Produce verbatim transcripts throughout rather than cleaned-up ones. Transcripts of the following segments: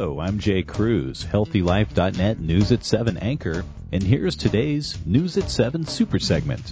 Hello, I'm Jay Cruz, healthy life dot net News at seven anchor, and here's today's News at seven super segment.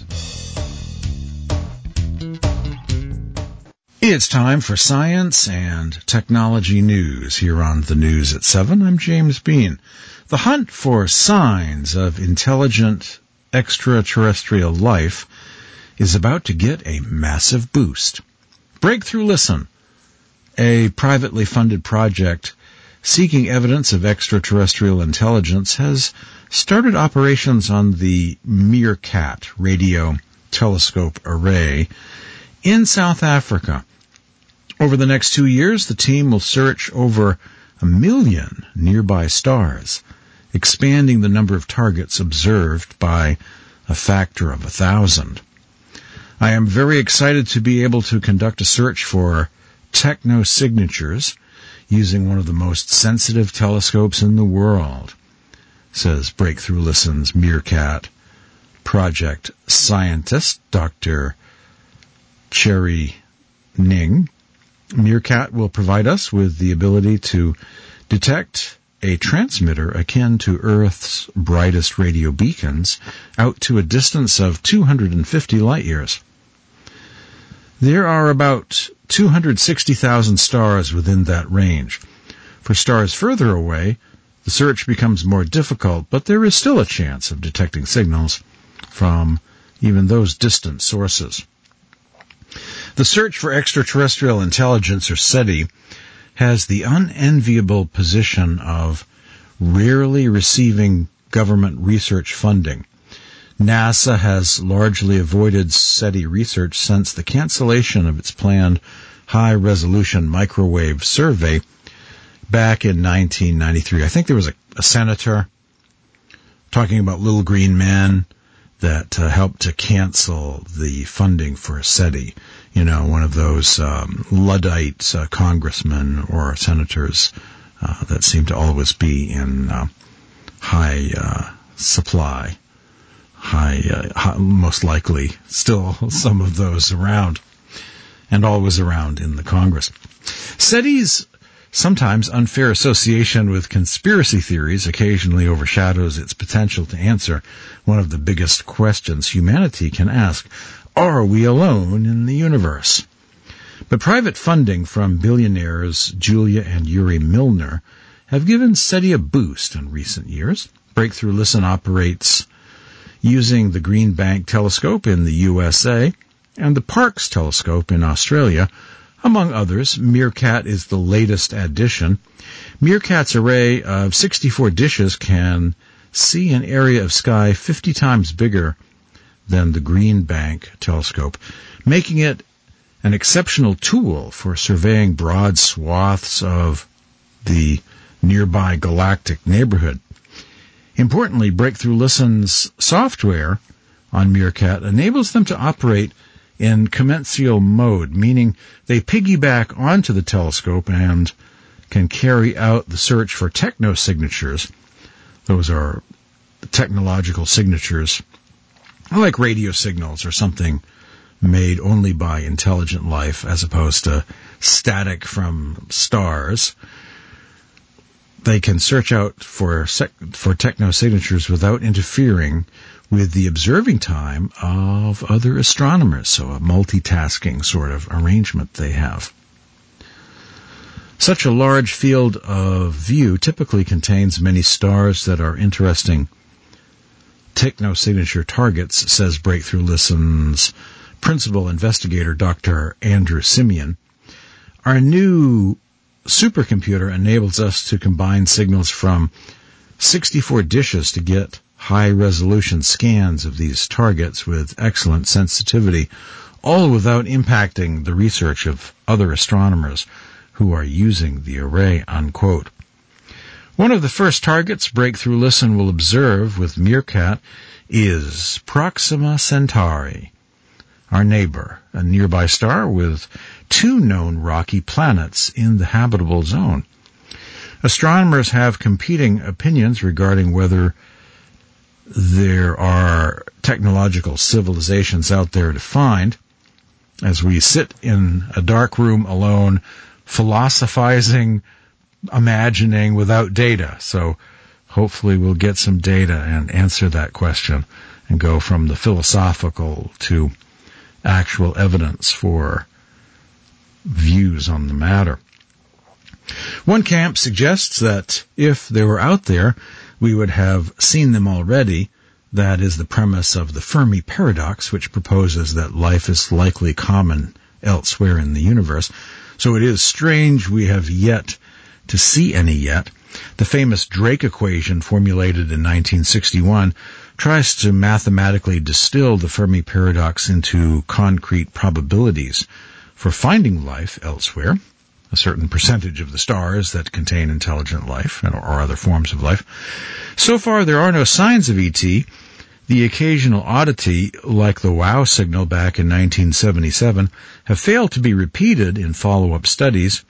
It's time for science and technology news here on the News at seven. I'm James Bean. The hunt for signs of intelligent extraterrestrial life is about to get a massive boost. Breakthrough Listen, a privately funded project seeking evidence of extraterrestrial intelligence, has started operations on the Meerkat radio telescope array in South Africa. Over the next two years, the team will search over a million nearby stars, expanding the number of targets observed by a factor of a thousand. I am very excited to be able to conduct a search for technosignatures using one of the most sensitive telescopes in the world, says Breakthrough Listen's Meerkat project scientist, Doctor Cherry Ning. Meerkat will provide us with the ability to detect a transmitter akin to Earth's brightest radio beacons out to a distance of two hundred fifty light years. There are about two hundred sixty thousand stars within that range. For stars further away, the search becomes more difficult, but there is still a chance of detecting signals from even those distant sources. The search for extraterrestrial intelligence, or SETI, has the unenviable position of rarely receiving government research funding. NASA has largely avoided SETI research since the cancellation of its planned high-resolution microwave survey back in nineteen ninety-three. I think there was a, a senator talking about little green men that uh, helped to cancel the funding for SETI. You know, one of those um, Luddite uh, congressmen or senators uh, that seem to always be in uh, high uh, supply. High, uh, high, most likely still some of those around, and always around in the Congress. SETI's sometimes unfair association with conspiracy theories occasionally overshadows its potential to answer one of the biggest questions humanity can ask: are we alone in the universe? But private funding from billionaires Julia and Yuri Milner have given SETI a boost in recent years. Breakthrough Listen operates using the Green Bank telescope in the U S A and the Parkes telescope in Australia, among others. Meerkat is the latest addition. Meerkat's array of sixty-four dishes can see an area of sky fifty times bigger than the Green Bank telescope, making it an exceptional tool for surveying broad swaths of the nearby galactic neighborhood. Importantly, Breakthrough Listen's software on Meerkat enables them to operate in commensal mode, meaning they piggyback onto the telescope and can carry out the search for technosignatures. Those are technological signatures, like radio signals or something made only by intelligent life as opposed to static from stars. They can search out for sec- for technosignatures without interfering with the observing time of other astronomers, so a multitasking sort of arrangement they have. Such a large field of view typically contains many stars that are interesting technosignature targets, says Breakthrough Listen's principal investigator, Doctor Andrew Simeon. Our new supercomputer enables us to combine signals from sixty-four dishes to get high-resolution scans of these targets with excellent sensitivity, all without impacting the research of other astronomers who are using the array, unquote. One of the first targets Breakthrough Listen will observe with Meerkat is Proxima Centauri, our neighbor, a nearby star with two known rocky planets in the habitable zone. Astronomers have competing opinions regarding whether there are technological civilizations out there to find. As we sit in a dark room alone, philosophizing imagining without data. So hopefully we'll get some data and answer that question and go from the philosophical to actual evidence for views on the matter. One camp suggests that if they were out there, we would have seen them already. That is the premise of the Fermi paradox, which proposes that life is likely common elsewhere in the universe. So it is strange we have yet to see any yet. The famous Drake equation, formulated in nineteen sixty-one, tries to mathematically distill the Fermi paradox into concrete probabilities for finding life elsewhere, a certain percentage of the stars that contain intelligent life or other forms of life. So far, there are no signs of E T. The occasional oddity, like the WOW signal back in nineteen seventy-seven, have failed to be repeated in follow-up studies.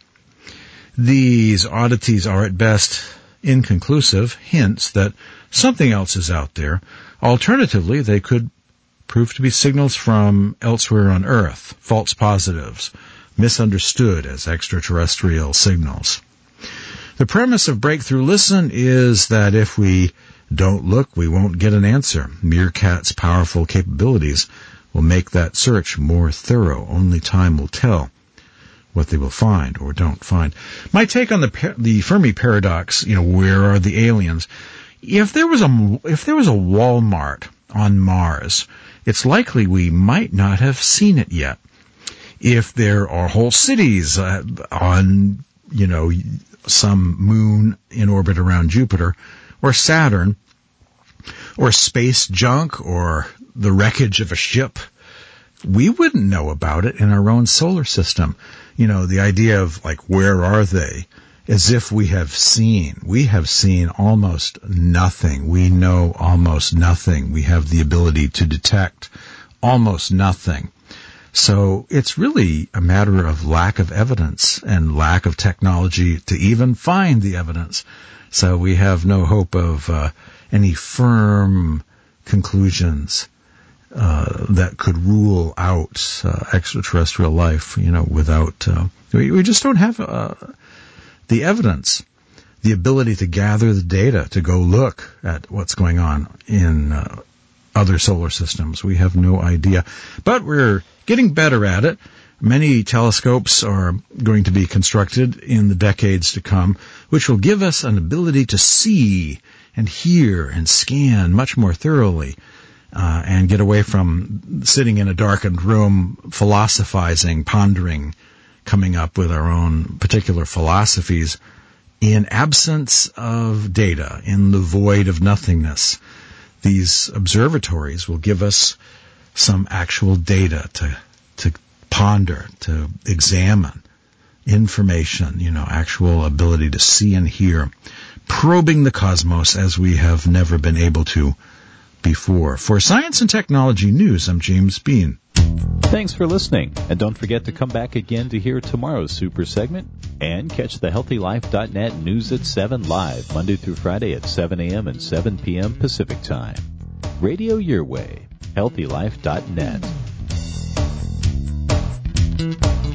These oddities are at best inconclusive hints that something else is out there. Alternatively, they could prove to be signals from elsewhere on Earth, false positives, misunderstood as extraterrestrial signals. The premise of Breakthrough Listen is that if we don't look, we won't get an answer. Meerkat's powerful capabilities will make that search more thorough. Only time will tell what they will find or don't find. My take on the the Fermi paradox, you know, where are the aliens? If there was a if there was a Walmart on Mars, it's likely we might not have seen it yet. If there are whole cities uh, on, you know, some moon in orbit around Jupiter or Saturn, or space junk, or the wreckage of a ship, we wouldn't know about it in our own solar system. You know, the idea of, like, where are they? As if we have seen. We have seen almost nothing. We know almost nothing. We have the ability to detect almost nothing. So it's really a matter of lack of evidence and lack of technology to even find the evidence. So we have no hope of uh, any firm conclusions uh, that could rule out uh, extraterrestrial life, you know, without, uh, we, we just don't have uh, the evidence, the ability to gather the data, to go look at what's going on in uh, other solar systems. We have no idea. But we're getting better at it. Many telescopes are going to be constructed in the decades to come, which will give us an ability to see and hear and scan much more thoroughly, uh, and get away from sitting in a darkened room, philosophizing, pondering, coming up with our own particular philosophies in absence of data, in the void of nothingness. These observatories will give us some actual data to to ponder, to examine information, you know, actual ability to see and hear, probing the cosmos as we have never been able to before. For Science and Technology News, I'm James Bean. Thanks for listening, and don't forget to come back again to hear tomorrow's super segment and catch the healthy life dot net News at seven live Monday through Friday at seven a.m. and seven p.m. Pacific Time. Radio your way, healthy life dot net.